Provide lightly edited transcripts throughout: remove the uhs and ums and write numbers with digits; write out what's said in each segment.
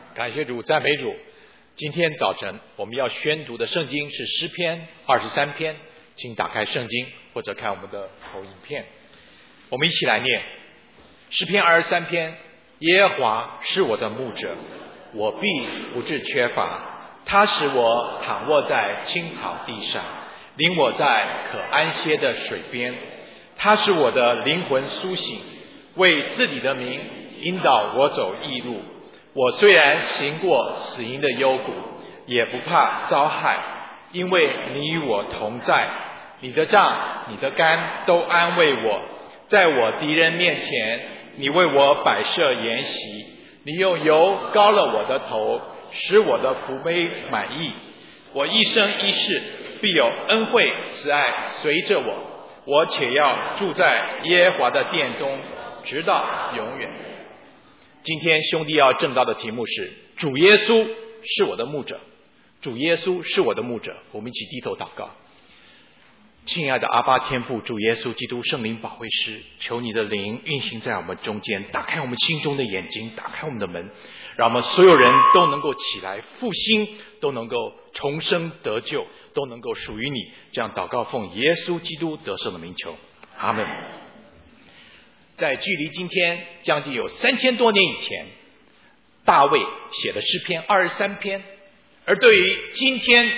感谢主，赞美主。今天早晨我们要宣读的圣经是诗篇23篇，请打开圣经或者看我们的投影片，我们一起来念诗篇23篇。耶和华是我的牧者，我必不致缺乏。他使我躺卧在青草地上，领我在可安歇的水边。他使我的灵魂苏醒，为自己的名引导我走义路。我虽然行过死荫的幽谷，也不怕遭害，因为你与我同在。你的杖你的竿都安慰我。在我敌人面前，你为我摆设筵席。你用油膏了我的头，使我的福杯满溢。我一生一世必有恩惠慈爱随着我，我且要住在耶和华的殿中，直到永远。今天兄弟要证道的题目是主耶稣是我的牧者。主耶稣是我的牧者。我们一起低头祷告。亲爱的阿爸天父，主耶稣基督圣灵保惠师，求你的灵运行在我们中间，打开我们心中的眼睛，打开我们的门，让我们所有人都能够起来复兴，都能够重生得救，都能够属于你。这样祷告奉耶稣基督得胜的名求，阿们。在距离今天将近有3000多年以前，大卫写的诗篇23篇，而对于今天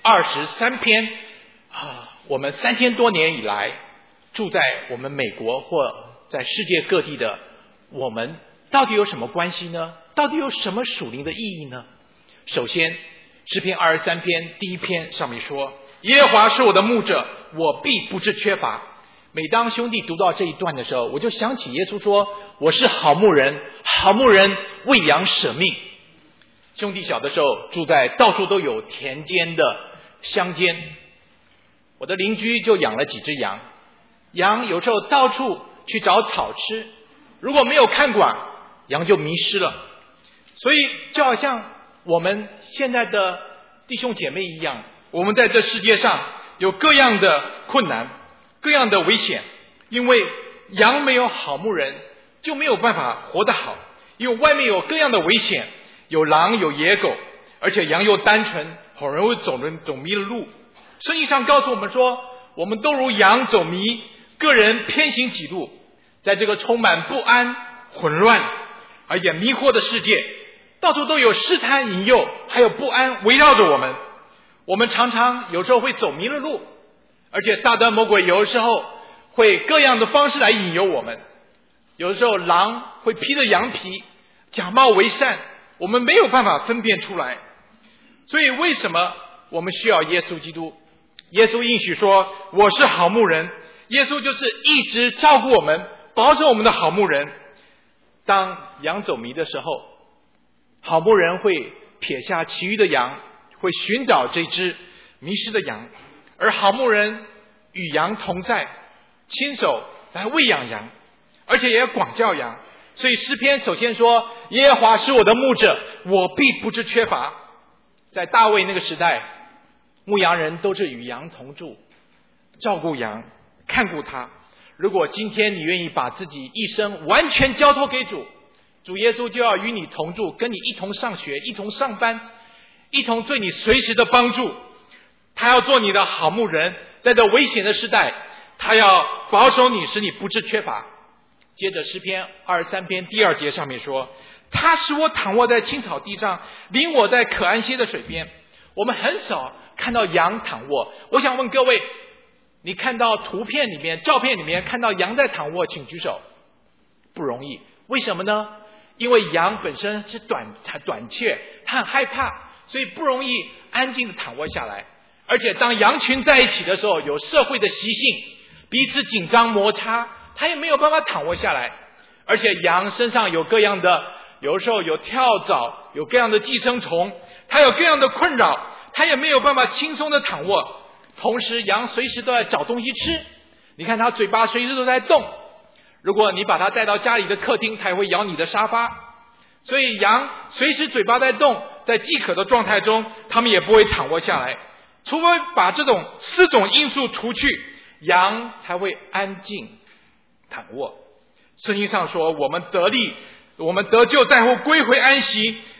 23篇我们3000多年以来住在我们美国或在世界各地的我们，到底有什么关系呢？到底有什么属灵的意义呢？首先，诗篇23篇第一篇上面说，耶和华是我的牧者，我必不致缺乏。每当兄弟读到这一段的时候，我就想起耶稣说，我是好牧人，好牧人为羊舍命。兄弟小的时候住在到处都有田间的乡间，我的邻居就养了几只羊，羊有时候到处去找草吃，如果没有看管，羊就迷失了。所以就好像我们现在的弟兄姐妹一样，我们在这世界上有各样的困难，各样的危险，因为羊没有好牧人就没有办法活得好，因为外面有各样的危险，有狼有野狗，而且羊又单纯，很容易走迷了路。圣经上告诉我们说，我们都如羊走迷，个人偏行己路。在这个充满不安混乱而且迷惑的世界，到处都有试探引诱还有不安围绕着我们。我们常常有时候会走迷了路，而且撒旦魔鬼有的时候会各样的方式来引诱我们。有的时候狼会披着羊皮假冒为善，我们没有办法分辨出来。所以为什么我们需要耶稣基督？耶稣应许说，我是好牧人。耶稣就是一直照顾我们，保守我们的好牧人。当羊走迷的时候，好牧人会撇下其余的羊，会寻找这只迷失的羊，而好牧人与羊同在，亲手来喂养羊，而且也管教羊。所以诗篇首先说，耶和华是我的牧者，我必不致缺乏。在大卫那个时代，牧羊人都是与羊同住，照顾羊，看顾他。如果今天你愿意把自己一生完全交托给主，主耶稣就要与你同住，跟你一同上学，一同上班，一同对你随时的帮助。他要做你的好牧人，在这危险的时代，他要保守你，使你不致缺乏。接着诗篇23篇第2节上面说，他使我躺卧在青草地上，领我在可安歇的水边。我们很少看到羊躺卧，我想问各位，你看到图片里面照片里面看到羊在躺卧，请举手。不容易。为什么呢？因为羊本身是短怯，它很害怕，所以不容易安静的躺卧下来。而且当羊群在一起的时候，有社会的习性，彼此紧张摩擦，它也没有办法躺卧下来。而且羊身上有各样的，有时候有跳蚤，有各样的寄生虫，它有各样的困扰，它也没有办法轻松的躺卧。同时羊随时都在找东西吃，你看它嘴巴随时都在动，如果你把它带到家里的客厅，它也会咬你的沙发。所以羊随时嘴巴在动，在饥渴的状态中，它们也不会躺卧下来。除非把这种4种因素除去，羊才会安静躺卧。圣经上说，我们得力，我们得救在乎归回安息，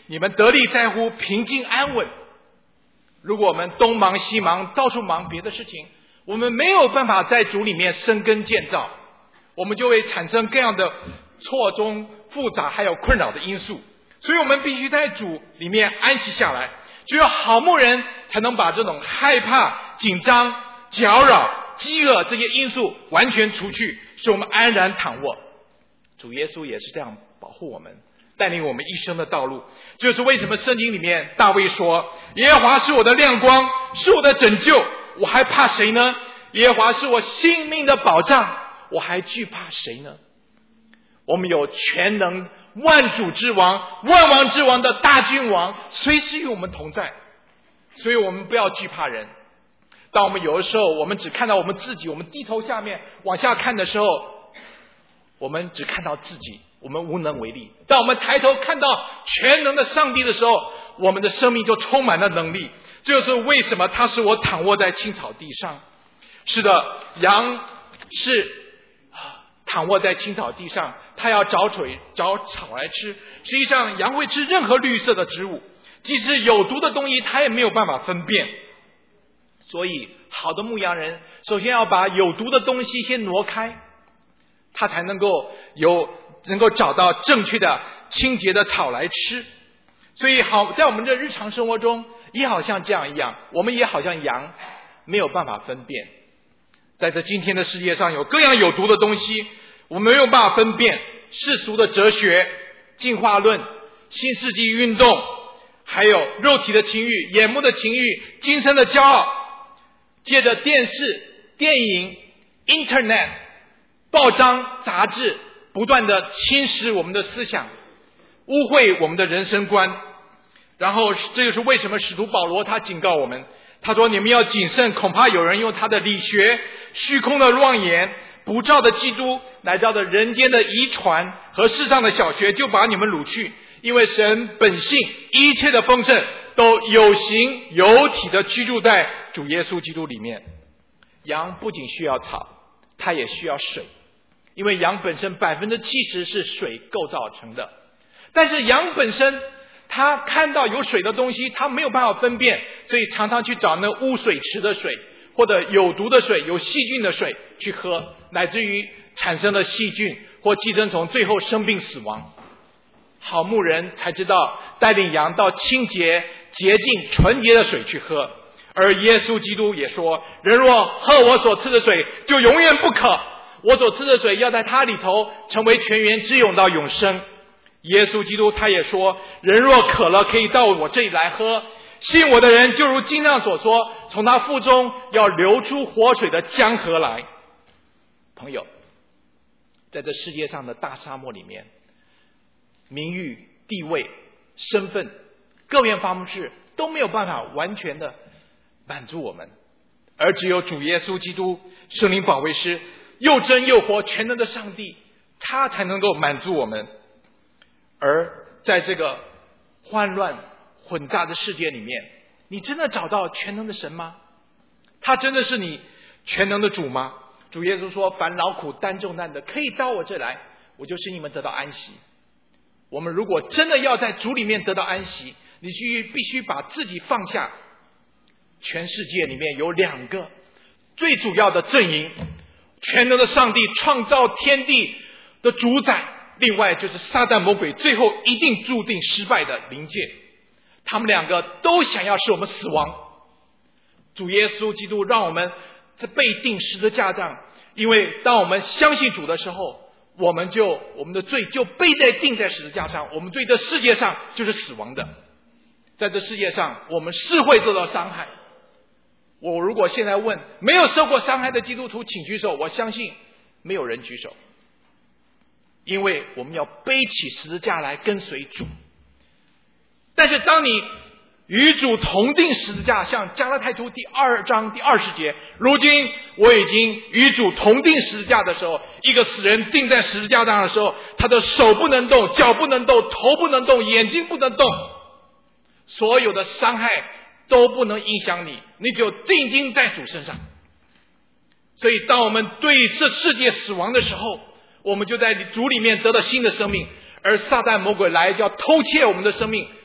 你们得力在乎平静安稳。如果我们东忙西忙，到处忙别的事情，我们没有办法在主里面生根建造，我们就会产生各样的错综复杂还有困扰的因素。所以我们必须在主里面安息下来，只有好牧人才能把这种害怕、紧张、搅扰、饥饿这些因素完全除去，使我们安然躺卧。主耶稣也是这样保护我们，带领我们一生的道路。这就是为什么圣经里面大卫说，耶和华是我的亮光，是我的拯救，我还怕谁呢？耶和华是我性命的保障，我还惧怕谁呢？我们有全能万主之王、万王之王的大君王随时与我们同在，所以我们不要惧怕人。当我们有的时候我们只看到我们自己，我们低头下面往下看的时候，我们只看到自己，我们无能为力。当我们抬头看到全能的上帝的时候，我们的生命就充满了能力。这就是为什么他使我躺卧在青草地上。是的，羊是躺卧在青草地上，它要找草来吃。实际上羊会吃任何绿色的植物，即使有毒的东西它也没有办法分辨。所以好的牧羊人首先要把有毒的东西先挪开，他才能够找到正确的清洁的草来吃。所以在我们的日常生活中也好像这样一样，我们也好像羊，没有办法分辨。在这今天的世界上有各样有毒的东西，我们没有办法分辨世俗的哲学、进化论、新世纪运动，还有肉体的情欲、眼目的情欲、今生的骄傲，借着电视、电影、Internet、报章、杂志不断的侵蚀我们的思想，污秽我们的人生观。然后这就是为什么使徒保罗他警告我们，他说你们要谨慎，恐怕有人用他的理学、虚空的妄言、不照的基督，乃照的人间的遗传和世上的小学，就把你们掳去。因为神本性一切的丰盛都有形有体的居住在主耶稣基督里面。羊不仅需要草，它也需要水，因为羊本身70%是水构造成的。但是羊本身它看到有水的东西，它没有办法分辨，所以常常去找那污水池的水，或者有毒的水、有细菌的水去喝，乃至于产生了细菌或寄生虫，最后生病死亡。好牧人才知道带领羊到清洁、洁净、纯洁的水去喝。而耶稣基督也说，人若喝我所赐的水，就永远不渴，我所赐的水要在他里头成为泉源，直涌到永生。耶稣基督他也说，人若渴了，可以到我这里来喝，信我的人就如经上所说，从他腹中要流出活水的江河来。朋友，在这世界上的大沙漠里面，名誉、地位、身份、各样方式都没有办法完全的满足我们，而只有主耶稣基督圣灵保惠师，又真又活全能的上帝，他才能够满足我们。而在这个混乱混杂的世界里面，你真的找到全能的神吗？他真的是你全能的主吗？主耶稣说，凡劳苦担重担的，可以到我这来，我就使你们得到安息。我们如果真的要在主里面得到安息，你必须把自己放下。全世界里面有2个最主要的阵营，全能的上帝创造天地的主宰，另外就是撒旦魔鬼最后一定注定失败的灵界。他们2个都想要使我们死亡。主耶稣基督让我们被钉十字架上，因为当我们相信主的时候，我们的罪就被钉在十字架上，我们对这世界上就是死亡的。在这世界上我们是会受到伤害。我如果现在问没有受过伤害的基督徒请举手，我相信没有人举手，因为我们要背起十字架来跟随主。但是当你与主同定十字架，像加拉太书第2章第20节，如今我已经与主同定十字架的时候，一个死人钉在十字架上的时候，他的手不能动，脚不能动，头不能动，眼睛不能动，所有的伤害都不能影响你，你就定睛在主身上。所以当我们对这世界死亡的时候，我们就在主里面得到新的生命。而撒旦魔鬼来就要偷窃我们的生命，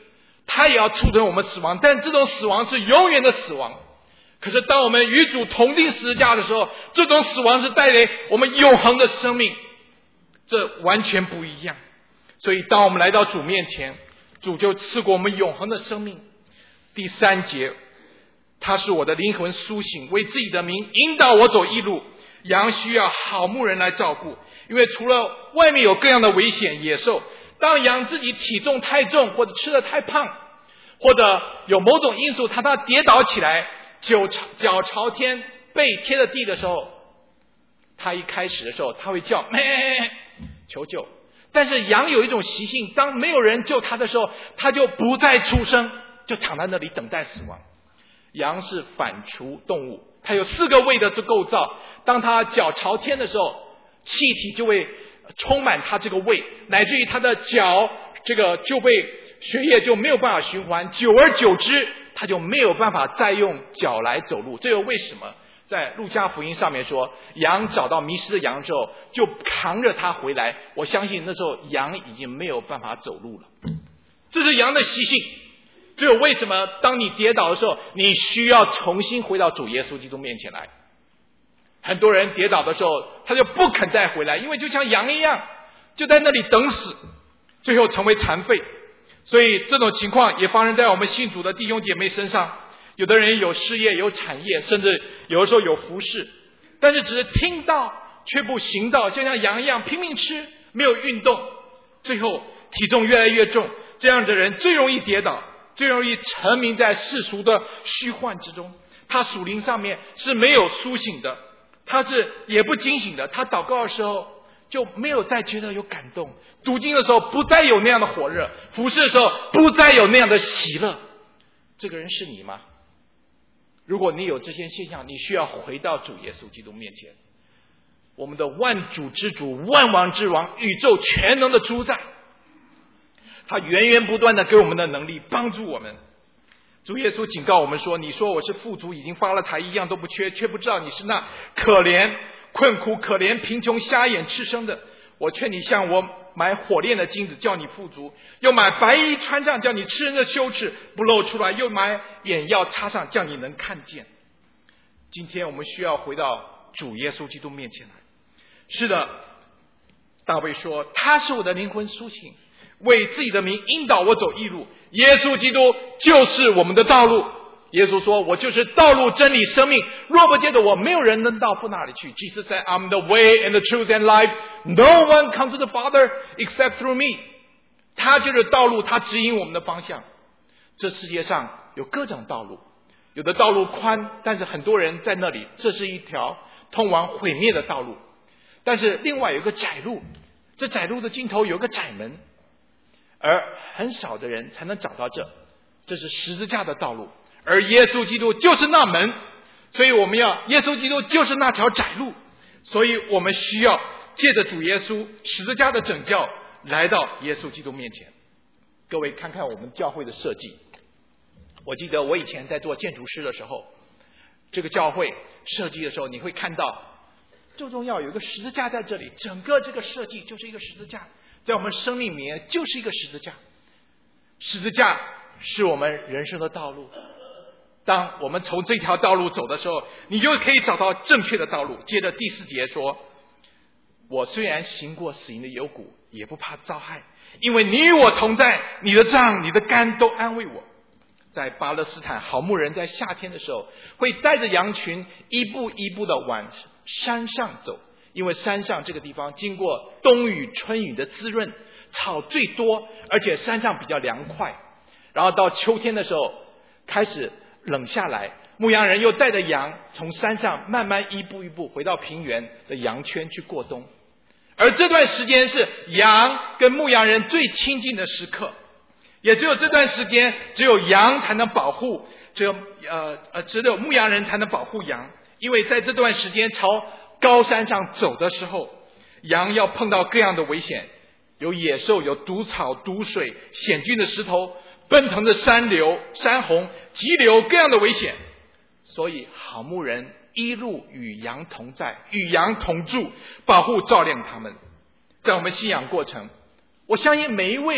他也要促成我们死亡，但这种死亡是永远的死亡。可是当我们与主同定十字架的时候，这种死亡是带来我们永恒的生命，这完全不一样。所以当我们来到主面前，主就赐给我们永恒的生命。第3节，他是我的灵魂苏醒，为自己的名引导我走义路。羊需要好牧人来照顾，因为除了外面有各样的危险野兽，当羊自己体重太重，或者吃得太胖，或者有某种因素它跌倒起来，脚朝天背贴着地的时候，它一开始的时候它会叫咩求救。但是羊有一种习性，当没有人救它的时候，它就不再出声，就躺在那里等待死亡。羊是反刍动物，它有4个胃的构造，当它脚朝天的时候，气体就会充满它这个胃，乃至于它的脚就被血液就没有办法循环，久而久之它就没有办法再用脚来走路。这又为什么在路加福音上面说，羊找到迷失的羊之后就扛着它回来，我相信那时候羊已经没有办法走路了。这是羊的习性。这有为什么当你跌倒的时候，你需要重新回到主耶稣基督面前来。很多人跌倒的时候他就不肯再回来，因为就像羊一样就在那里等死，最后成为残废。所以这种情况也发生在我们信主的弟兄姐妹身上。有的人有事业有产业，甚至有的时候有服侍，但是只是听到却不行道，就像羊一样拼命吃，没有运动，最后体重越来越重。这样的人最容易跌倒，最容易沉迷在世俗的虚幻之中。他属灵上面是没有苏醒的，他是也不警醒的。他祷告的时候就没有再觉得有感动，读经的时候不再有那样的火热，服侍的时候不再有那样的喜乐。这个人是你吗？如果你有这些现象，你需要回到主耶稣基督面前，我们的万主之主，万王之王，宇宙全能的主宰，他源源不断的给我们的能力，帮助我们。主耶稣警告我们说，你说我是富足，已经发了财，一样都不缺，却不知道你是那可怜困苦、可怜贫穷、瞎眼赤身的。我劝你向我买火炼的金子，叫你富足；又买白衣穿上，叫你吃人的羞耻不露出来；又买眼药插上，叫你能看见。今天我们需要回到主耶稣基督面前来。是的，大卫说，他是我的灵魂苏醒，为自己的名引导我走义路。耶稣基督就是我们的道路。耶稣说，我就是道路真理生命，若不借着我，没有人能到父那里去。 Jesus said, I'm the way and the truth and life. No one comes to the Father except through me. 他就是道路，他指引我们的方向。这世界上有各种道路，有的道路宽，但是很多人在那里，这是一条通往毁灭的道路。但是另外有一个窄路，这窄路的尽头有个窄门，而很少的人才能找到这是十字架的道路。而耶稣基督就是那门，所以我们要耶稣基督就是那条窄路，所以我们需要借着主耶稣十字架的拯救来到耶稣基督面前。各位看看我们教会的设计，我记得我以前在做建筑师的时候，这个教会设计的时候，你会看到最重要有一个十字架在这里，整个这个设计就是一个十字架，在我们生命里面就是一个十字架。十字架是我们人生的道路，当我们从这条道路走的时候，你就可以找到正确的道路。接着第4节说，我虽然行过死荫的幽谷，也不怕遭害，因为你与我同在，你的杖你的竿都安慰我。在巴勒斯坦，好牧人在夏天的时候会带着羊群一步一步的往山上走，因为山上这个地方经过冬雨春雨的滋润，草最多，而且山上比较凉快。然后到秋天的时候开始冷下来，牧羊人又带着羊从山上慢慢一步一步回到平原的羊圈去过冬。而这段时间是羊跟牧羊人最亲近的时刻，也只有这段时间，只有羊才能保护，只有牧羊人才能保护羊。因为在这段时间朝高山上走的时候，羊要碰到各样的危险，有野兽，有毒草、毒水、险峻的石头，奔腾的山流、山洪、急流，各样的危险。所以好牧人一路与羊同在，与羊同住，保护照亮他们。在我们信仰过程，我相信每一位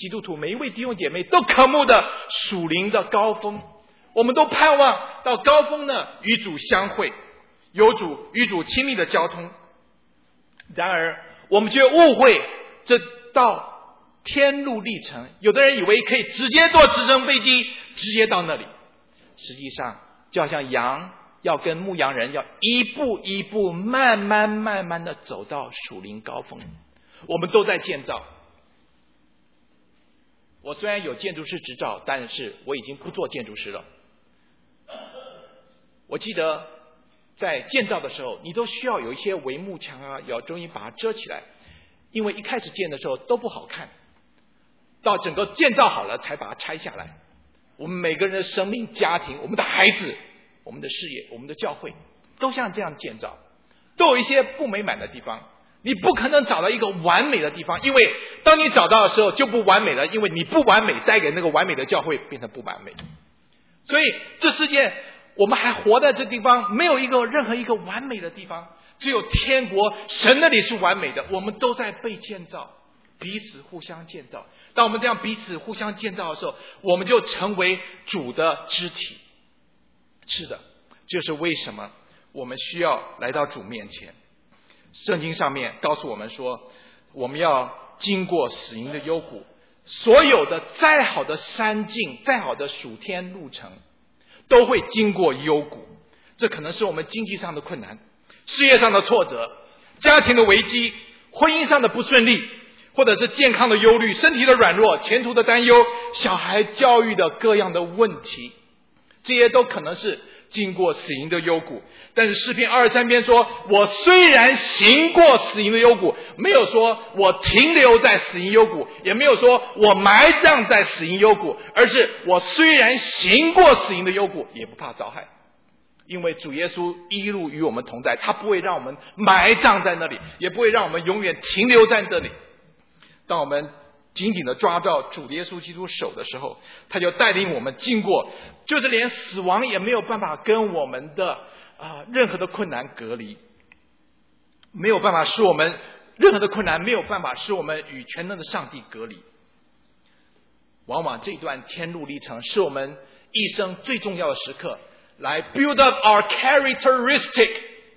基督徒每一位弟兄姐妹都渴慕的属灵的高峰，我们都盼望到高峰呢与主相会，与主亲密的交通。然而我们却误会这道天路历程，有的人以为可以直接坐直升飞机直接到那里，实际上就好像羊要跟牧羊人要一步一步慢慢的走到属灵高峰。我们都在建造，我虽然有建筑师执照，但是我已经不做建筑师了。我记得在建造的时候，你都需要有一些帷幕墙啊，要终于把它遮起来，因为一开始建的时候都不好看，到整个建造好了才把它拆下来。我们每个人的生命、家庭、我们的孩子、我们的事业、我们的教会，都像这样建造，都有一些不美满的地方。你不可能找到一个完美的地方，因为当你找到的时候就不完美了，因为你不完美带给那个完美的教会变成不完美。所以这世界我们还活在这地方，没有任何一个完美的地方，只有天国神那里是完美的。我们都在被建造，彼此互相建造。当我们这样彼此互相建造的时候，我们就成为主的肢体。是的，就是为什么我们需要来到主面前。圣经上面告诉我们说，我们要经过死荫的幽谷，所有的再好的山径，再好的属天路程，都会经过幽谷。这可能是我们经济上的困难，事业上的挫折，家庭的危机，婚姻上的不顺利，或者是健康的忧虑，身体的软弱，前途的担忧，小孩教育的各样的问题，这些都可能是经过死荫的幽谷。但是诗篇23篇说，我虽然行过死荫的幽谷，没有说我停留在死荫幽谷，也没有说我埋葬在死荫幽谷，而是我虽然行过死荫的幽谷，也不怕遭害。因为主耶稣一路与我们同在，他不会让我们埋葬在那里，也不会让我们永远停留在这里。当我们紧紧的抓到主耶稣基督手的时候，他就带领我们经过，就是连死亡也没有办法跟我们的任何的困难隔离，没有办法使我们任何的困难没有办法使我们与全能的上帝隔离。往往这段天路历程是我们一生最重要的时刻，来 build up our characteristic。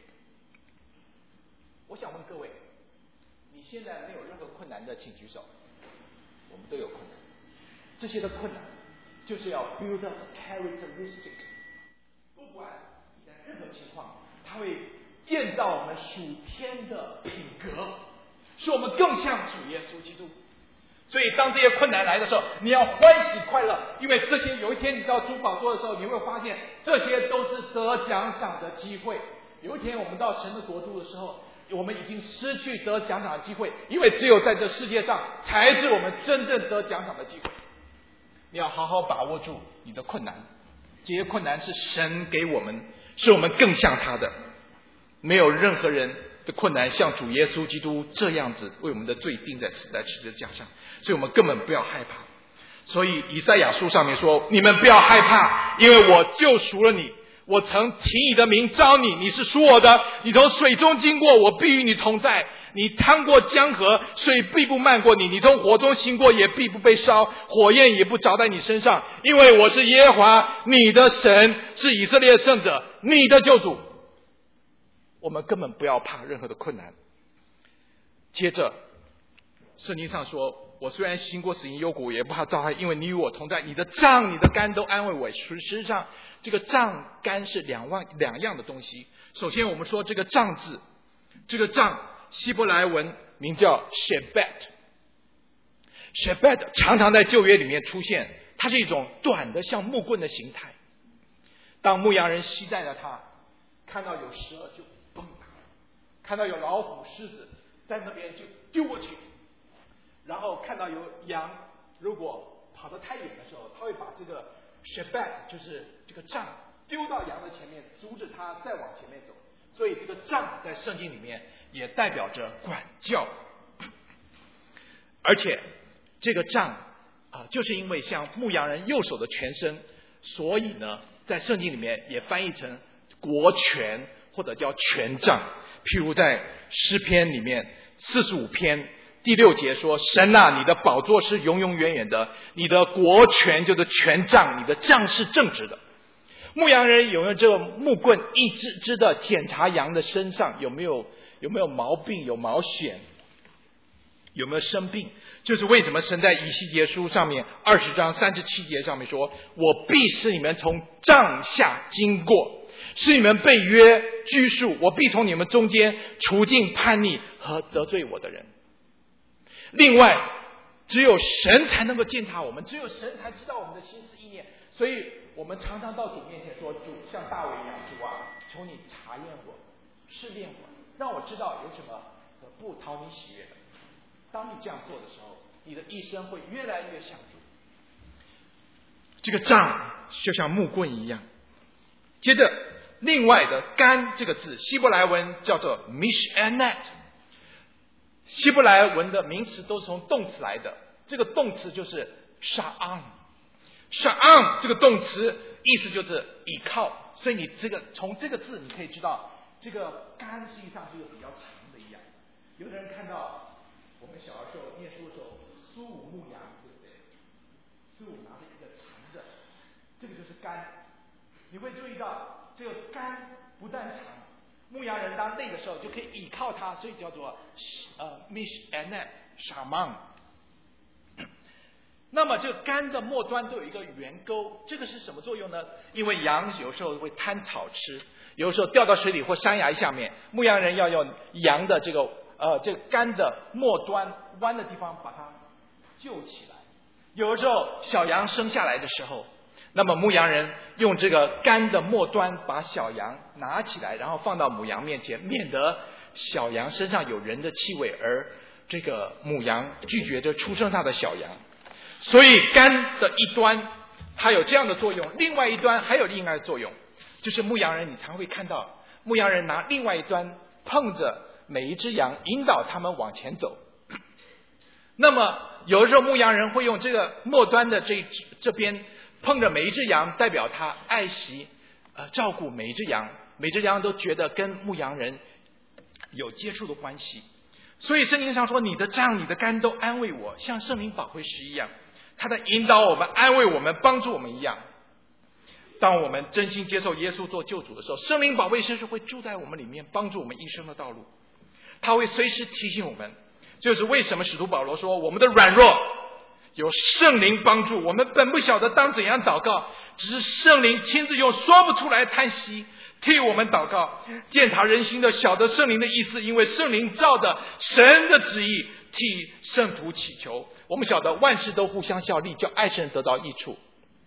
我想问各位，你现在没有任何困难的请举手。我们都有困难，这些的困难就是要 build up characteristic。 不管你在任何情况，它会建造我们属天的品格，使我们更像主耶稣基督。所以当这些困难来的时候，你要欢喜快乐，因为这些有一天你到主宝座的时候，你会发现这些都是得奖赏的机会。有一天我们到神的国度的时候，我们已经失去得奖赏的机会，因为只有在这世界上才是我们真正得奖赏的机会。你要好好把握住你的困难，这些困难是神给我们，是我们更像他的。没有任何人的困难像主耶稣基督这样子为我们的罪钉在十字架上，所以我们根本不要害怕。所以以赛亚书上面说，你们不要害怕，因为我救赎了你，我曾提你的名召你，你是属我的，你从水中经过，我必与你同在，你趟过江河，水必不漫过你，你从火中行过，也必不被烧，火焰也不着在你身上，因为我是耶和华你的神，是以色列圣者，你的救主。我们根本不要怕任何的困难。接着圣经上说，我虽然行过死荫幽谷，也不怕遭害，因为你与我同在，你的杖你的竿都安慰我。实际上这个杖竿是两样的东西。首先我们说这个杖字，这个杖希伯来文名叫 Shebat。 常常在旧约里面出现，它是一种短的像木棍的形态。当牧羊人携带了它，看到有蛇就崩打，看到有老虎狮子在那边就丢过去，然后看到有羊如果跑得太远的时候，他会把这个 Shebat 就是这个杖丢到羊的前面，阻止它再往前面走。所以这个杖在圣经里面也代表着管教。而且这个杖就是因为像牧羊人右手的全身，所以呢在圣经里面也翻译成国权或者叫权杖。譬如在诗篇里面45篇第6节说，神啊，你的宝座是永永远远的，你的国权就是权杖，你的杖是正直的。牧羊人有用这个木棍一支支的检查羊的身上有没有毛病，有毛癣，有没有生病。就是为什么神在以西结书上面20章37节上面说，我必使你们从杖下经过，使你们被约拘束，我必从你们中间除尽叛逆和得罪我的人。另外，只有神才能够鉴察我们，只有神才知道我们的心思意念，所以我们常常到主面前说，主，像大卫一样，主啊，求你查验我，试炼我，让我知道有什么不讨你喜悦的。当你这样做的时候，你的一生会越来越像主。这个杖就像木棍一样。接着另外的干这个字，希伯来文叫做 mishanet， 希伯来文的名词都是从动词来的，这个动词就是 sha'an 这个动词意思就是倚靠，所以你从这个字你可以知道，这个干实际上是一个比较长的一样。有的人看到我们小的时候念书的时候，苏武牧羊，对不对？苏武拿着一个长的，这个就是杆。你会注意到这个杆不但长，牧羊人当累的时候就可以倚靠它，所以叫做mishanet shaman。那么这个杆的末端都有一个圆钩，这个是什么作用呢？因为羊有时候会贪草吃，有时候掉到水里或山崖下面，牧羊人要用羊的这个杆的末端弯的地方把它救起来。有的时候小羊生下来的时候，那么牧羊人用这个杆的末端把小羊拿起来，然后放到母羊面前，免得小羊身上有人的气味，而这个母羊拒绝着出生它的小羊。所以杆的一端它有这样的作用，另外一端还有另外的作用，就是牧羊人你常会看到牧羊人拿另外一端碰着每一只羊，引导他们往前走。那么有的时候牧羊人会用这个末端的这边碰着每一只羊，代表他爱惜照顾每一只羊，每只羊都觉得跟牧羊人有接触的关系。所以圣经上说，你的杖你的竿都安慰我，像圣灵保惠师一样，他在引导我们，安慰我们，帮助我们一样。当我们真心接受耶稣做救主的时候，圣灵保惠师是会住在我们里面，帮助我们一生的道路。他会随时提醒我们，就是为什么使徒保罗说我们的软弱有圣灵帮助，我们本不晓得当怎样祷告，只是圣灵亲自用说不出来叹息替我们祷告，鉴察人心的晓得圣灵的意思，因为圣灵照着神的旨意替圣徒祈求。我们晓得万事都互相效力，叫爱神得到益处，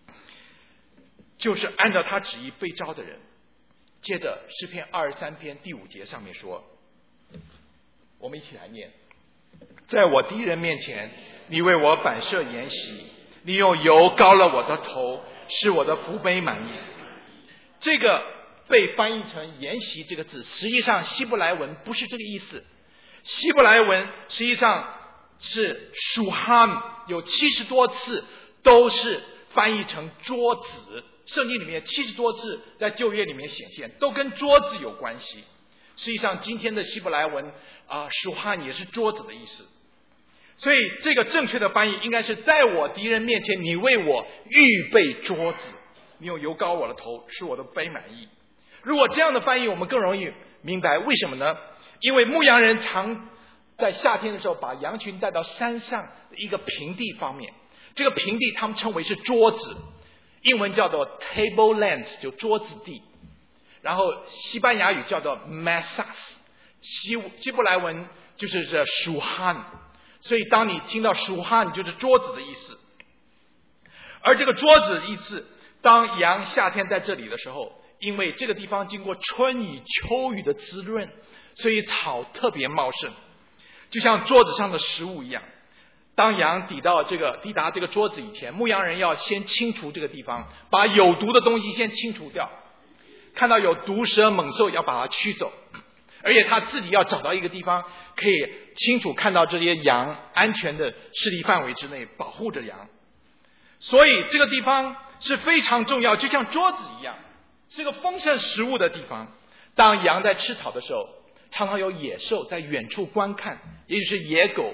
就是按照他旨意被召的人。接着诗篇23篇第5节上面说，我们一起来念，在我敌人面前你为我摆设筵席，你用油膏了我的头，使我的福杯满溢。这个被翻译成筵席这个字，实际上希伯来文不是这个意思。希伯来文实际上是舒哈，有70多次都是翻译成桌子，圣经里面70多次在旧约里面显现，都跟桌子有关系。实际上今天的希伯来文舒哈也是桌子的意思。所以这个正确的翻译应该是，在我敌人面前你为我预备桌子，你用油膏我的头，使我的杯满溢。如果这样的翻译我们更容易明白，为什么呢？因为牧羊人常在夏天的时候把羊群带到山上的一个平地方面，这个平地他们称为是桌子，英文叫做 tablelands， 就桌子地，然后西班牙语叫做 mesas， 希伯来文就是这舒哈。所以当你听到舒哈，就是桌子的意思。而这个桌子的意思，当羊夏天在这里的时候，因为这个地方经过春雨秋雨的滋润，所以草特别茂盛，就像桌子上的食物一样。当羊抵达这个桌子以前，牧羊人要先清除这个地方，把有毒的东西先清除掉，看到有毒蛇猛兽要把它驱走，而且他自己要找到一个地方可以清楚看到这些羊安全的势力范围之内，保护着羊。所以这个地方是非常重要，就像桌子一样，是个丰盛食物的地方。当羊在吃草的时候，常常有野兽在远处观看，也就是野狗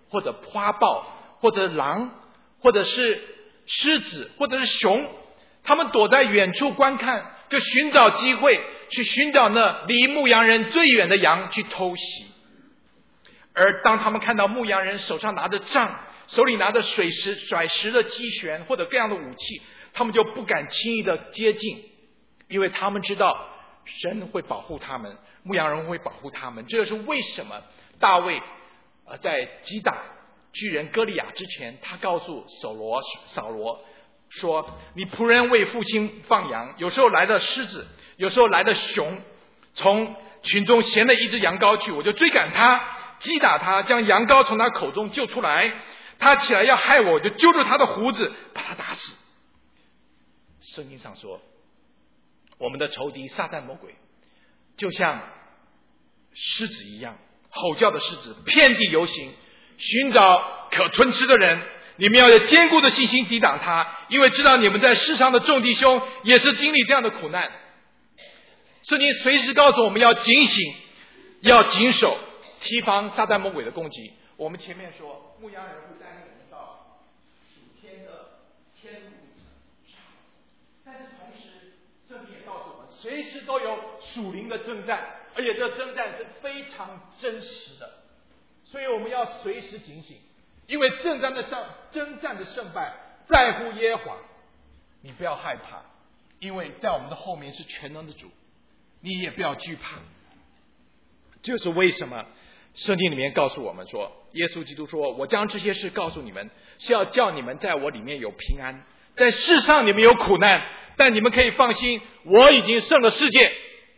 或者花豹，或者狼，或者是狮子，或者是熊，他们躲在远处观看，就寻找机会去寻找那离牧羊人最远的羊去偷袭。而当他们看到牧羊人手上拿着杖，手里拿着甩石的机旋或者各样的武器，他们就不敢轻易的接近，因为他们知道神会保护他们，牧羊人会保护他们。这就是为什么大卫在击打巨人歌利亚之前，他告诉扫罗说，你仆人为父亲放羊，有时候来的狮子，有时候来的熊，从群中衔了一只羊羔去，我就追赶他，击打他，将羊羔从他口中救出来，他起来要害我，我就揪住他的胡子把他打死。圣经上说，我们的仇敌撒旦魔鬼就像狮子一样，吼叫的狮子，遍地游行，寻找可吞吃的人。你们要有坚固的信心抵挡他，因为知道你们在世上的众弟兄也是经历这样的苦难。圣经随时告诉我们要警醒，要谨守，提防撒旦魔鬼的攻击。我们前面说，牧羊人会带领我们到属天的天路里上，但是同时圣经也告诉我们，随时都有属灵的征战，而且这征战是非常真实的，所以我们要随时警醒，因为征战的胜败在乎耶和华。你不要害怕，因为在我们的后面是全能的主，你也不要惧怕。就是为什么圣经里面告诉我们说，耶稣基督说，我将这些事告诉你们，是要叫你们在我里面有平安，在世上你们有苦难，但你们可以放心，我已经胜了世界。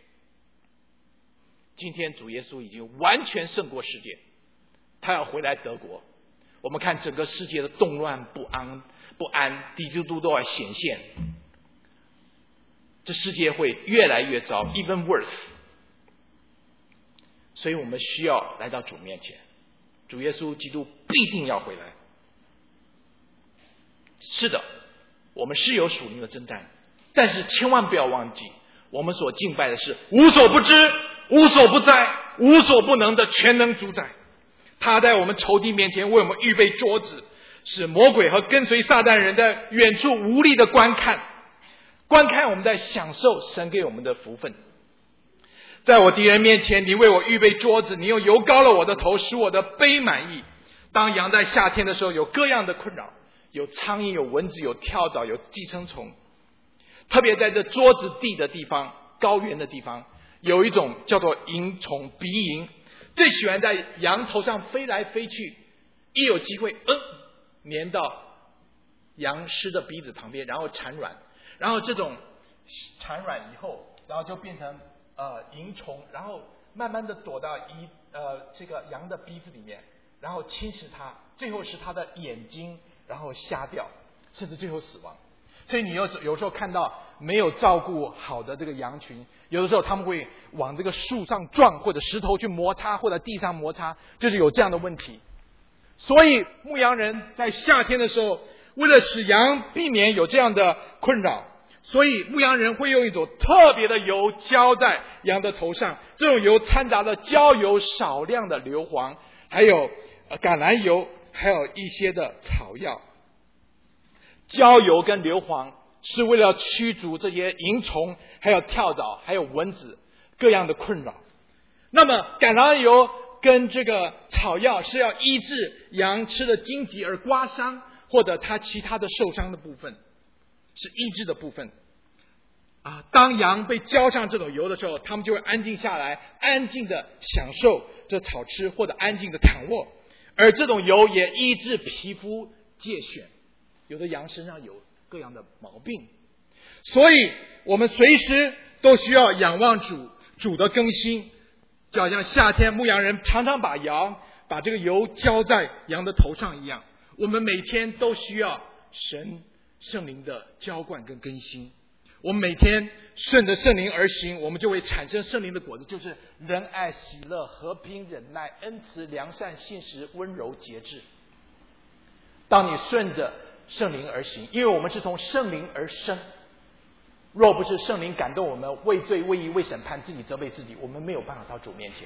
今天主耶稣已经完全胜过世界，他要回来得国。我们看整个世界的动乱不安，敌基督都要显现，这世界会越来越糟 even worse。 所以我们需要来到主面前，主耶稣基督必定要回来。是的，我们是有属灵的征战，但是千万不要忘记，我们所敬拜的是无所不知、无所不在、无所不能的全能主宰。他在我们仇敌面前为我们预备桌子，使魔鬼和跟随撒旦人在远处无力的观看我们在享受神给我们的福分。在我敌人面前，你为我预备桌子，你又油膏了我的头，使我的杯满溢。当羊在夏天的时候，有各样的困扰，有苍蝇，有蚊子，有跳蚤，有寄生虫。特别在这桌子地的地方，高原的地方，有一种叫做蝇虫，鼻蝇，最喜欢在羊头上飞来飞去，一有机会粘到羊尸的鼻子旁边，然后产卵，然后这种产卵以后，然后就变成蝇虫，然后慢慢的躲到这个羊的鼻子里面，然后侵蚀它，最后使它的眼睛然后瞎掉，甚至最后死亡。所以你有时候看到没有照顾好的这个羊群，有的时候他们会往这个树上撞，或者石头去摩擦，或者地上摩擦，就是有这样的问题。所以牧羊人在夏天的时候，为了使羊避免有这样的困扰，所以牧羊人会用一种特别的油浇在羊的头上，这种油掺杂了焦油、少量的硫磺，还有橄榄油，还有一些的草药。焦油跟硫磺是为了驱逐这些蝇虫，还有跳蚤，还有蚊子各样的困扰。那么橄榄油跟这个草药是要医治羊吃了荆棘而刮伤，或者它其他的受伤的部分，是医治的部分。当羊被浇上这种油的时候，他们就会安静下来，安静的享受这草吃，或者安静的躺卧。而这种油也医治皮肤疥癣，有的羊身上有各样的毛病，所以我们随时都需要仰望主的更新。就好像夏天牧羊人常常把这个油浇在羊的头上一样，我们每天都需要圣灵的浇灌跟更新。我们每天顺着圣灵而行，我们就会产生圣灵的果子，就是仁爱、喜乐、和平、忍耐、恩慈、良善、信实、温柔、节制。当你顺着圣灵而行，因为我们是从圣灵而生，若不是圣灵感动我们为罪、为义、为审判，自己责备自己，我们没有办法到主面前。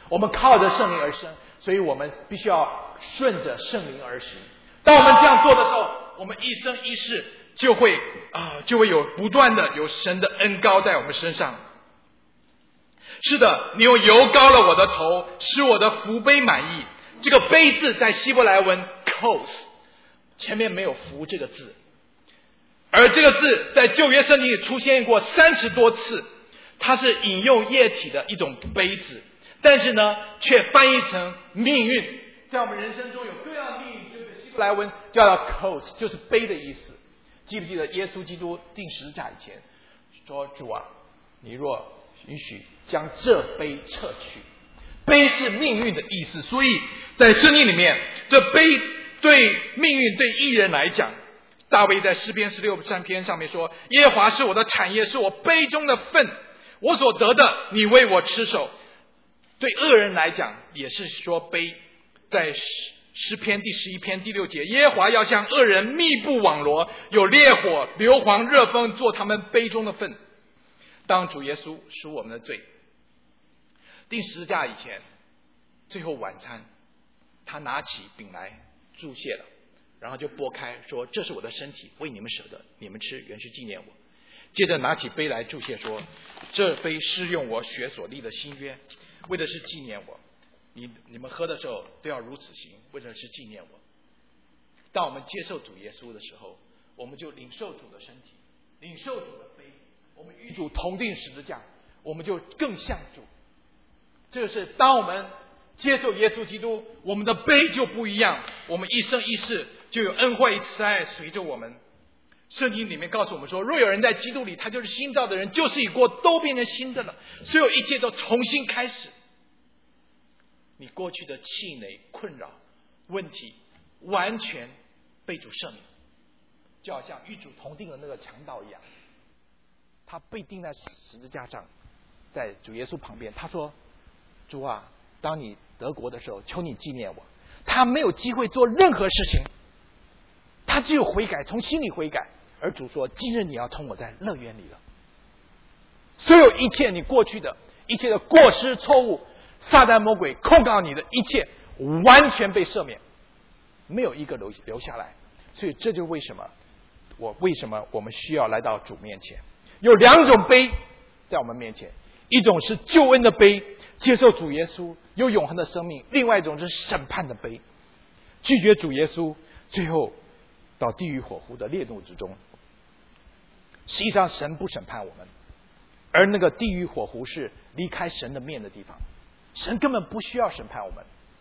我们靠着圣灵而生，所以我们必须要顺着圣灵而行。当我们这样做的时候，我们一生一世就会有不断的有神的恩膏在我们身上。是的，你用油膏了我的头，使我的福杯满意。这个杯字在希伯来文 kos 前面没有福这个字，而这个字在旧约圣经里出现过30多次，它是饮用液体的一种杯子，但是呢却翻译成命运。在我们人生中有各样的命运，就是希伯来文叫做 kos， 就是杯的意思。记不记得耶稣基督钉十字架以前说，主啊，你若允许将这杯撤去。杯是命运的意思，所以在圣经里面，这杯对命运对义人来讲，大卫在诗篇16篇上面说，耶和华是我的产业，是我杯中的份，我所得的你为我持守。对恶人来讲也是说杯，在诗篇第11篇第6节，耶和华要向恶人密布网罗，有烈火硫磺热风做他们杯中的份。当主耶稣赎我们的罪，钉十字架以前，最后晚餐，他拿起饼来祝谢了，然后就拨开说，这是我的身体，为你们舍的，你们吃原是纪念我。接着拿起杯来祝谢说，这杯是用我血所立的新约，为的是纪念我，你们喝的时候都要如此行，为的是纪念我。当我们接受主耶稣的时候，我们就领受主的身体，领受主的杯，我们与主同定十字架，我们就更像主。这就是当我们接受耶稣基督，我们的杯就不一样，我们一生一世就有恩惠慈爱随着我们。圣经里面告诉我们说，若有人在基督里，他就是新造的人，旧事已过，都变成新的了，所有一切都重新开始。你过去的气馁、困扰、问题完全被主赦免，就好像与主同定的那个强盗一样，他被钉在十字架上，在主耶稣旁边，他说，主啊，当你得国的时候，求你纪念我。他没有机会做任何事情，他只有悔改，从心里悔改。而主说，今日你要同我在乐园里了。所有一切你过去的一切的过失错误，撒旦魔鬼控告你的一切完全被赦免，没有一个留下来。所以这就是为什么我们需要来到主面前。有2种杯在我们面前，一种是救恩的杯，接受主耶稣有永恒的生命；另外一种是审判的杯，拒绝主耶稣，最后到地狱火湖的烈怒之中。实际上神不审判我们，而那个地狱火湖是离开神的面的地方，神根本不需要审判我们。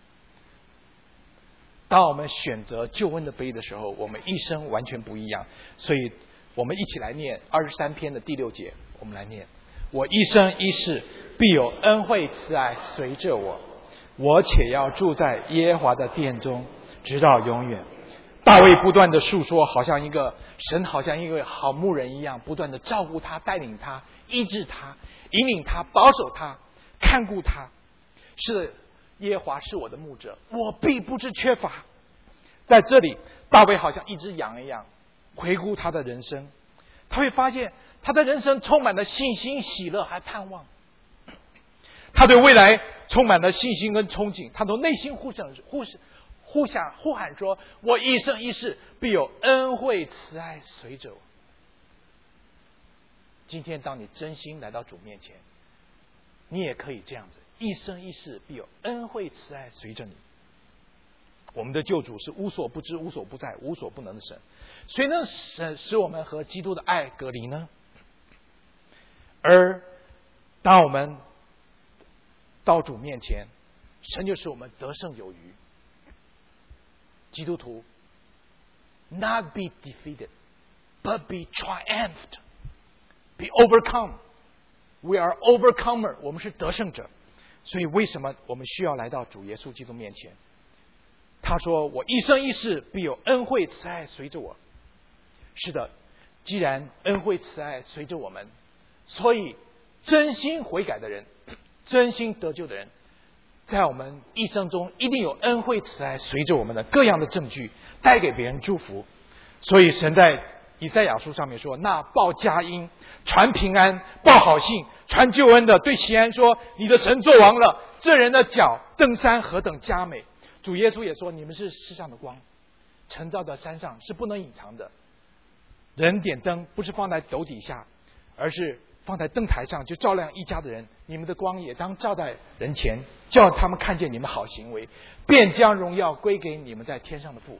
当我们选择救恩的杯的时候，我们一生完全不一样。所以我们一起来念23篇的第6节，我们来念，我一生一世必有恩惠慈爱随着我，我且要住在耶和华的殿中直到永远。大卫不断的述说，神好像一个好牧人一样，不断的照顾他，带领他，医治他，引领他，保守他，看顾他。是耶和华是我的牧者，我必不致缺乏。在这里大卫好像一只羊一样，回顾他的人生，他会发现他的人生充满了信心、喜乐还盼望。他对未来充满了信心跟憧憬，他从内心呼喊说，我一生一世必有恩惠慈爱随着我。今天当你真心来到主面前，你也可以这样子，一生一世必有恩惠慈爱随着你。我们的救主是无所不知、无所不在、无所不能的神，谁能使我们和基督的爱隔离呢？而当我们到主面前，神就使我们得胜有余。基督徒 not be defeated but be triumphed, be overcome. We are overcomer， 我们是得胜者。所以为什么我们需要来到主耶稣基督面前？他说，我一生一世必有恩惠慈爱随着我。是的，既然恩惠慈爱随着我们，所以真心悔改的人，真心得救的人，在我们一生中一定有恩惠慈爱随着我们的各样的证据，带给别人祝福。所以神在以赛亚书上面说，那报佳音、传平安、报好信、传救恩的，对西安说，你的神作王了， 这人的脚登山何等佳美。主耶稣也说，你们是世上的光，晨照在山上是不能隐藏的。人点灯不是放在斗底下，而是放在灯台上，就照亮一家的人。你们的光也当照在人前，叫他们看见你们好行为，便将荣耀归给你们在天上的父。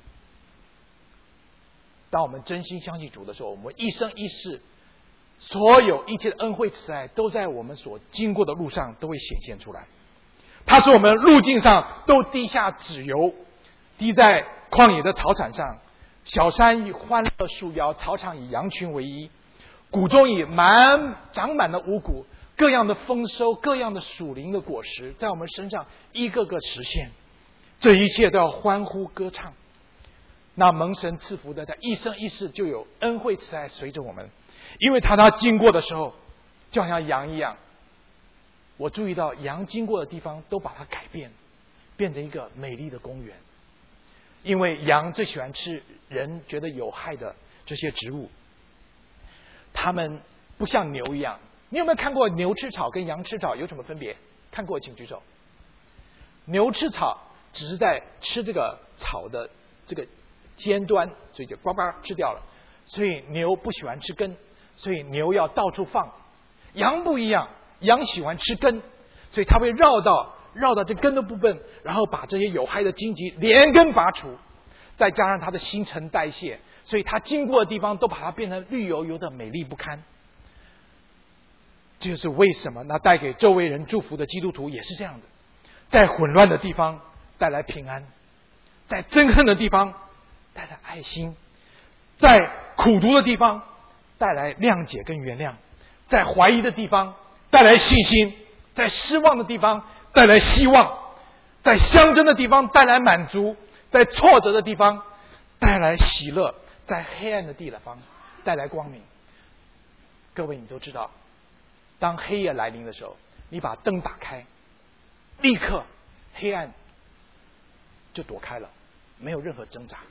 当我们真心相信主的时候，我们一生一世所有一切的恩惠慈爱都在我们所经过的路上都会显现出来。他说我们路径上都滴下脂油，滴在旷野的草场上，小山以欢乐束腰，草场以羊群为衣，谷中以长满了五谷，各样的丰收，各样的属灵的果实在我们身上一个个实现。这一切都要欢呼歌唱。那蒙神赐福的，在一生一世就有恩惠慈爱随着我们，因为他经过的时候就好像羊一样。我注意到羊经过的地方都把它改变，变成一个美丽的公园。因为羊最喜欢吃人觉得有害的这些植物，它们不像牛一样。你有没有看过牛吃草跟羊吃草有什么分别？看过请举手。牛吃草只是在吃这个草的这个尖端，所以就呱呱吃掉了。所以牛不喜欢吃根，所以牛要到处放。羊不一样，羊喜欢吃根，所以它会绕到这根的部分，然后把这些有害的荆棘连根拔除，再加上它的新陈代谢，所以它经过的地方都把它变成绿油油的，美丽不堪。这就是为什么那带给周围人祝福的基督徒也是这样的，在混乱的地方带来平安，在憎恨的地方带来爱心，在苦毒的地方带来谅解跟原谅，在怀疑的地方带来信心，在失望的地方带来希望，在相争的地方带来满足，在挫折的地方带来喜乐，在黑暗的地方带来光明。各位你都知道，当黑夜来临的时候，你把灯打开，立刻黑暗就躲开了，没有任何挣扎。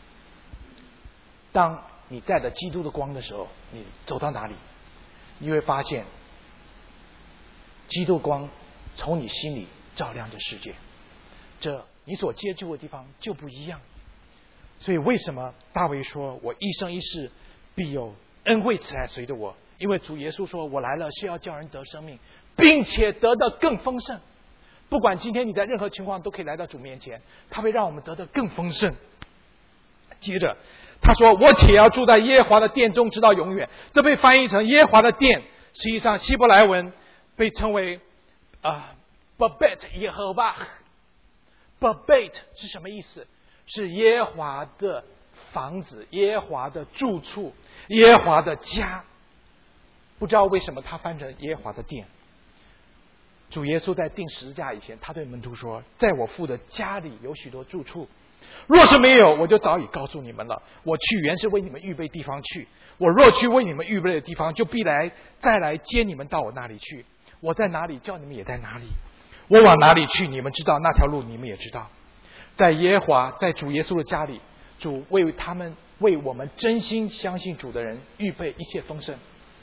当你带着基督的光的时候，你走到哪里，你会发现基督光从你心里照亮着世界，这你所接触的地方就不一样。所以为什么大卫说我一生一世必有恩惠慈爱随着我？因为主耶稣说，我来了是要叫人得生命，并且得得更丰盛。不管今天你在任何情况都可以来到主面前，他会让我们得得更丰盛。接着他说，我且要住在耶和华的殿中直到永远。这被翻译成耶和华的殿，实际上希伯来文被称为Babet 耶和华。Babet 是什么意思？是耶和华的房子，耶和华的住处，耶和华的家。不知道为什么他翻成耶和华的殿。主耶稣在钉十字架以前，他对门徒说，在我父的家里有许多住处，若是没有，我就早已告诉你们了。我去原是为你们预备地方去，我若去为你们预备的地方，就必再来接你们到我那里去。我在哪里，叫你们也在哪里。我往哪里去，你们知道，那条路你们也知道。在耶和华，在主耶稣的家里，主为我们真心相信主的人预备一切丰盛。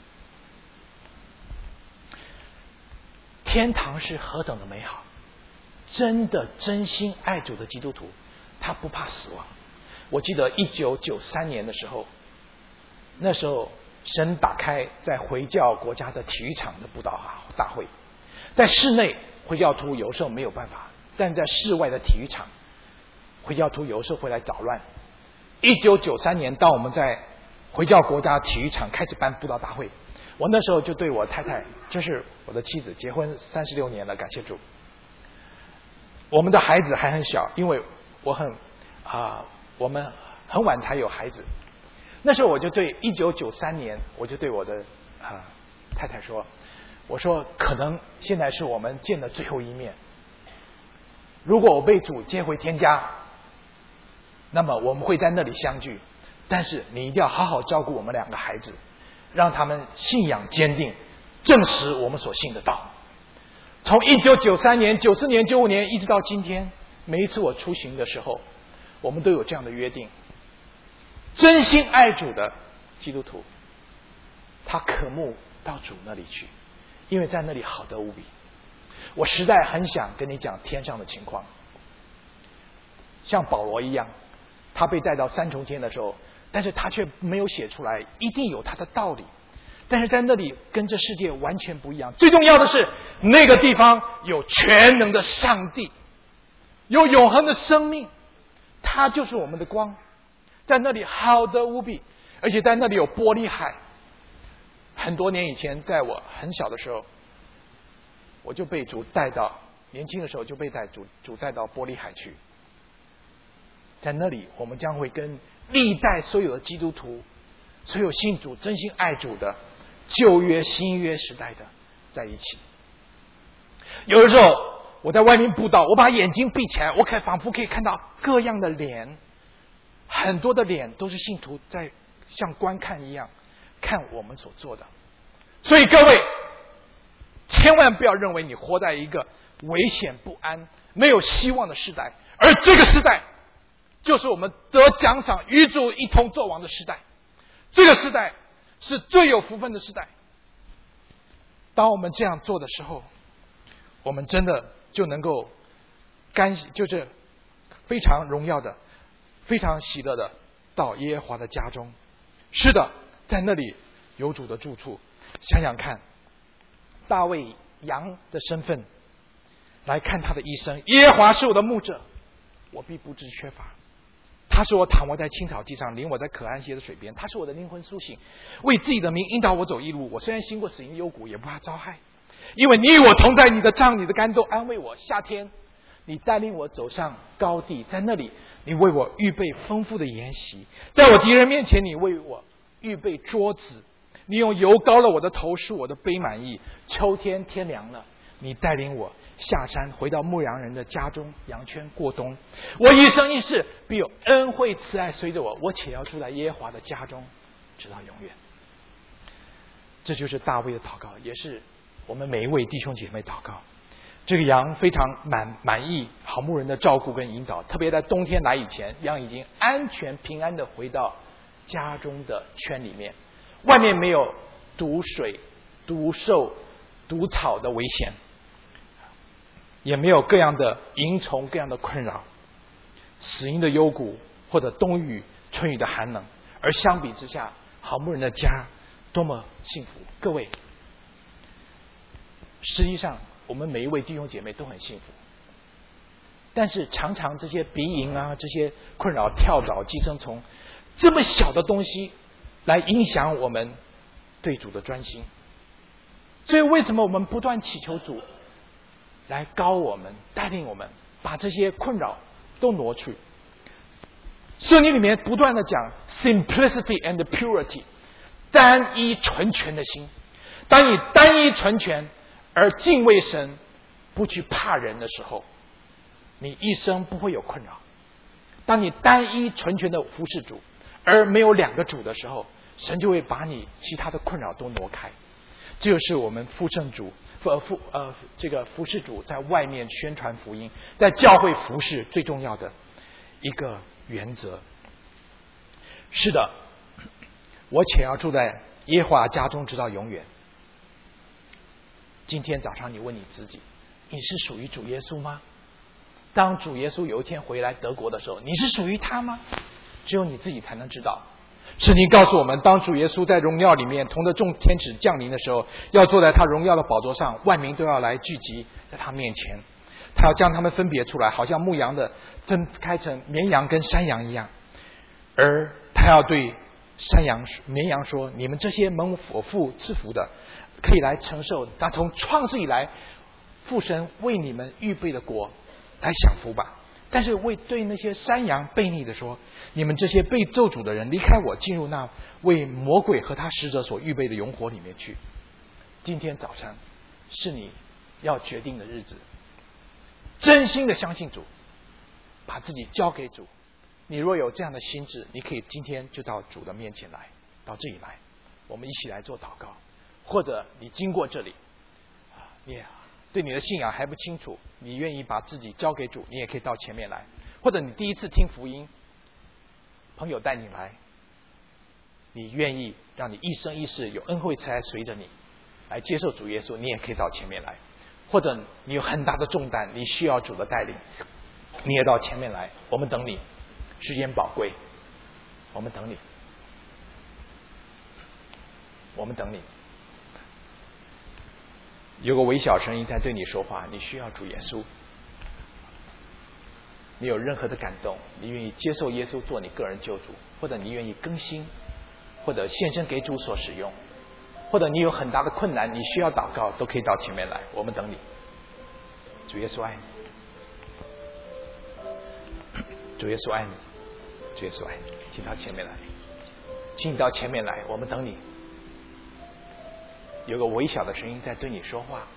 天堂是何等的美好！真的真心爱主的基督徒，他不怕死亡。我记得1993年的时候，那时候神打开在回教国家的体育场的布道大会，在室内回教徒有时候没有办法，但在室外的体育场，回教徒有时候会来捣乱。1993年，当我们在回教国家体育场开始办布道大会，我那时候就对我太太，这是我的妻子，结婚36年了，感谢主。我们的孩子还很小，因为我们很晚才有孩子。那时候我就对1993年，我就对我的太太说，我说可能现在是我们见的最后一面。如果我被主接回天家，那么我们会在那里相聚，但是你一定要好好照顾我们2个孩子，让他们信仰坚定，证实我们所信的道。从1993年、94年、95年一直到今天，每一次我出行的时候，我们都有这样的约定。真心爱主的基督徒，他渴慕到主那里去，因为在那里好得无比。 我实在很想跟你讲天上的情况，像保罗一样，他被带到三重天的时候，但是他却没有写出来，一定有他的道理。但是在那里跟这世界完全不一样。最重要的是，那个地方有全能的上帝，有永恒的生命，他就是我们的光，在那里好得无比，而且在那里有玻璃海。很多年以前，在我很小的时候，我就被主带到，年轻的时候就被主带到玻璃海去。在那里，我们将会跟历代所有的基督徒，所有信主、真心爱主的旧约、新约时代的在一起。有的时候我在外面布道，我把眼睛闭起来，我仿佛可以看到各样的脸，很多的脸都是信徒在像观看一样看我们所做的。所以各位千万不要认为你活在一个危险不安、没有希望的时代，而这个时代就是我们得奖赏、与主一同作王的时代。这个时代是最有福分的时代。当我们这样做的时候，我们真的就能够就是非常荣耀的、非常喜乐的到耶和华的家中。是的，在那里有主的住处。想想看，大卫羊的身份来看他的一生，耶和华是我的牧者，我必不致缺乏。他是我躺卧在青草地上，领我在可安歇的水边。他是我的灵魂苏醒，为自己的名引导我走义路。我虽然行过死荫幽谷，也不怕遭害，因为你与我同在，你的杖、你的竿都安慰我。夏天你带领我走上高地，在那里你为我预备丰富的筵席，在我敌人面前你为我预备桌子，你用油膏了我的头，使我的杯满溢。秋天天凉了，你带领我下山，回到牧羊人的家中，羊圈过冬。我一生一世必有恩惠慈爱随着我，我且要住在耶和华的家中，直到永远。这就是大卫的祷告，也是我们每一位弟兄姐妹祷告。这个羊非常满意好牧人的照顾跟引导，特别在冬天来以前，羊已经安全平安的回到家中的圈里面，外面没有毒水、毒兽、毒草的危险，也没有各样的蝇虫、各样的困扰，死荫的幽谷或者冬雨春雨的寒冷。而相比之下，好牧人的家多么幸福！各位，实际上我们每一位弟兄姐妹都很幸福，但是常常这些鼻蝇啊，这些困扰跳蚤、寄生虫，这么小的东西来影响我们对主的专心。所以为什么我们不断祈求主来高我们、带领我们，把这些困扰都挪去？圣经里面不断的讲 simplicity and purity， 单一纯全的心。当你单一纯全而敬畏神，不去怕人的时候，你一生不会有困扰。当你单一纯全的服侍主，而没有两个主的时候，神就会把你其他的困扰都挪开。这就是我们服侍主在外面宣传福音，在教会服侍最重要的一个原则。是的，我且要住在耶和华家中直到永远。今天早上你问你自己，你是属于主耶稣吗？当主耶稣有一天回来德国的时候，你是属于他吗？只有你自己才能知道。圣经告诉我们，当主耶稣在荣耀里面同着众天使降临的时候，要坐在他荣耀的宝座上，万民都要来聚集在他面前。他要将他们分别出来，好像牧羊的分开成绵羊跟山羊一样。而他要对绵羊说，你们这些蒙我父赐福的，可以来承受他从创世以来父神为你们预备的国，来享福吧。但是对那些山羊悖逆的说，你们这些被咒诅的人，离开我，进入那为魔鬼和他使者所预备的永火里面去。今天早上是你要决定的日子，真心的相信主，把自己交给主。你若有这样的心智，你可以今天就到主的面前来，到这里来，我们一起来做祷告。或者你经过这里，你对你的信仰还不清楚，你愿意把自己交给主，你也可以到前面来。或者你第一次听福音，朋友带你来，你愿意让你一生一世有恩惠慈爱随着你来接受主耶稣，你也可以到前面来。 或者你有很大的重担，你需要主的带领，你也到前面来，我们等你。时间宝贵，我们等你，我们等你。有个微小声音在对你说话，你需要主耶稣。你有任何的感动，你愿意接受耶稣做你个人救主，或者你愿意更新，或者献身给主所使用，或者你有很大的困难，你需要祷告，都可以到前面来，我们等你。主耶稣爱你，主耶稣爱你，主耶稣爱你，请到前面来，请你到前面来，我们等你。有个微小的声音在对你说话。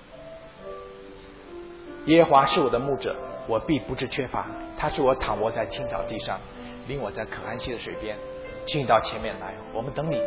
耶和华是我的牧者，我必不致缺乏。他是我躺卧在青草地上，领我在可安息的水边。请你到前面来，我们等你。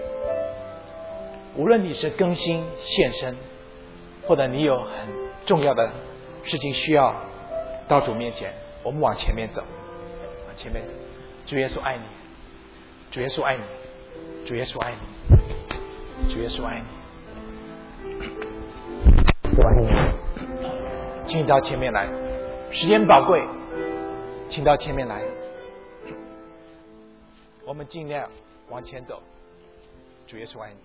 无论你是更新献身，或者你有很重要的事情需要到主面前，我们往前面走，往前面走。主耶稣爱你，主耶稣爱你，主耶稣爱你，主耶稣爱你，主爱你。请你到前面来，时间宝贵，请到前面来，我们尽量往前走。主耶稣爱你，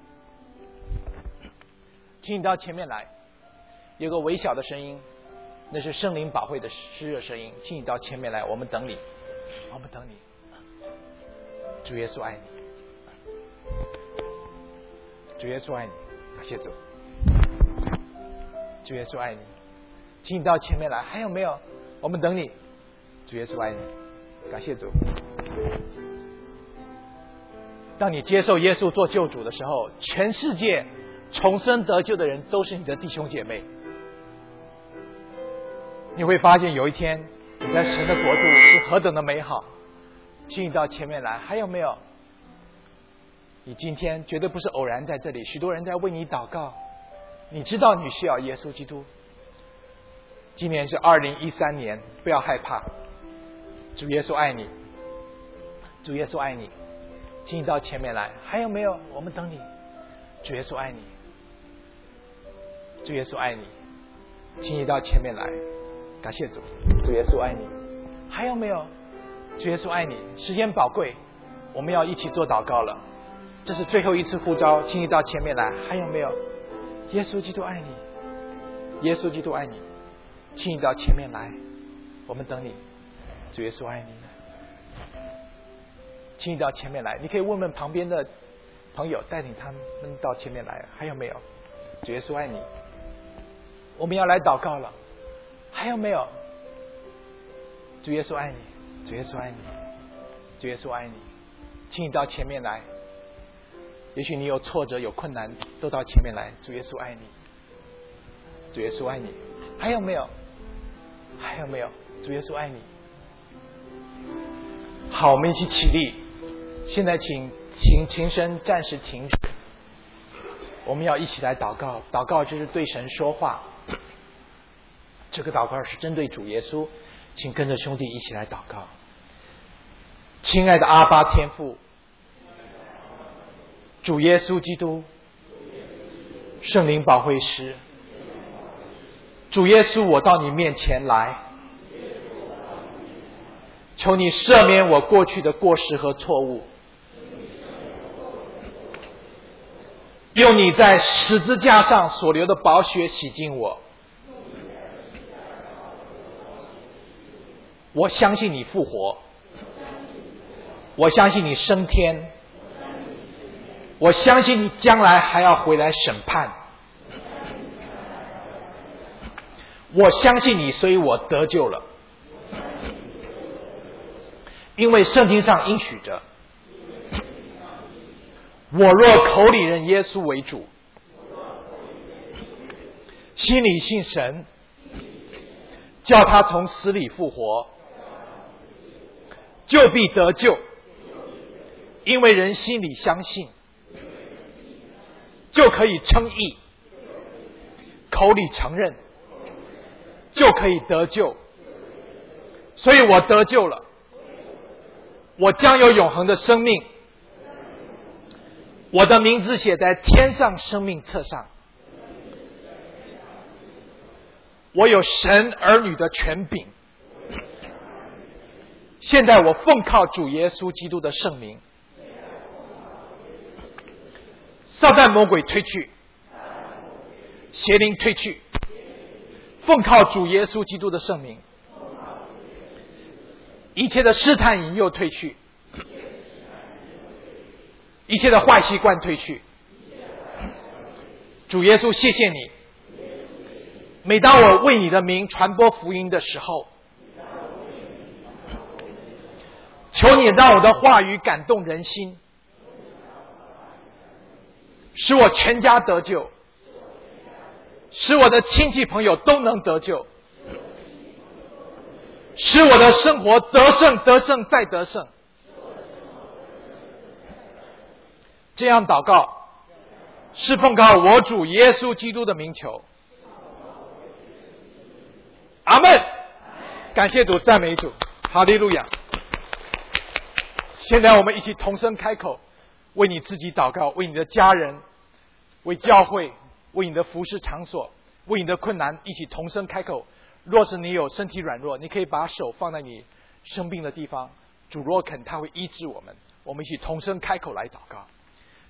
请你到前面来。有个微小的声音，那是圣灵保惠的湿热声音，请你到前面来，我们等你，我们等你。主耶稣爱你，主耶稣爱你，感谢主。主耶稣爱你，请你到前面来，还有没有？我们等你。主耶稣爱你，感谢主。当你接受耶稣做救主的时候，全世界重生得救的人都是你的弟兄姐妹。你会发现有一天你在神的国度是何等的美好。请你到前面来，还有没有？你今天绝对不是偶然在这里，许多人在为你祷告。你知道你需要耶稣基督。今年是2013年，不要害怕。主耶稣爱你，主耶稣爱你，请你到前面来，还有没有？我们等你。主耶稣爱你，主耶稣爱你，请你到前面来，感谢主。主耶稣爱你，还有没有？主耶稣爱你，时间宝贵，我们要一起做祷告了。这是最后一次呼召，请你到前面来，还有没有？耶稣基督爱你，耶稣基督爱你，请你到前面来，我们等你。主耶稣爱你，请你到前面来。你可以问问旁边的朋友，带领他们到前面来，还有没有？主耶稣爱你，我们要来祷告了，还有没有？主耶稣爱你，主耶稣爱你，主耶稣爱你，请你到前面来。也许你有挫折有困难，都到前面来。主耶稣爱你，主耶稣爱你，还有没有？还有没有？主耶稣爱你。好，我们一起起立。现在请琴声暂时停止，我们要一起来祷告。祷告就是对神说话，这个祷告是针对主耶稣，请跟着兄弟一起来祷告。亲爱的阿爸天父，主耶稣基督，圣灵保惠师，主耶稣，我到你面前来，求你赦免我过去的过失和错误，用你在十字架上所流的宝血洗净我。我相信你复活，我相信你升天，我相信你将来还要回来审判，我相信你，所以我得救了。因为圣经上应许着，我若口里认耶稣为主，心里信神，叫他从死里复活，就必得救。因为人心里相信，就可以称义，口里承认，就可以得救。所以我得救了，我将有永恒的生命，我的名字写在天上生命册上。 我有神儿女的权柄。现在我奉靠主耶稣基督的圣名，撒旦魔鬼退去，邪灵退去，奉靠主耶稣基督的圣名，一切的试探引诱退去，一切的坏习惯退去。主耶稣，谢谢你，每当我为你的名传播福音的时候，求你让我的话语感动人心，使我全家得救，使我的亲戚朋友都能得救，使我的生活得胜得胜再得胜。这样祷告是奉靠我主耶稣基督的名求。阿们。感谢主，赞美主，哈利路亚。现在我们一起同声开口，为你自己祷告，为你的家人，为教会，为你的服事场所，为你的困难，一起同声开口。若是你有身体软弱，你可以把手放在你生病的地方，主若肯，他会医治我们。我们一起同声开口来祷告。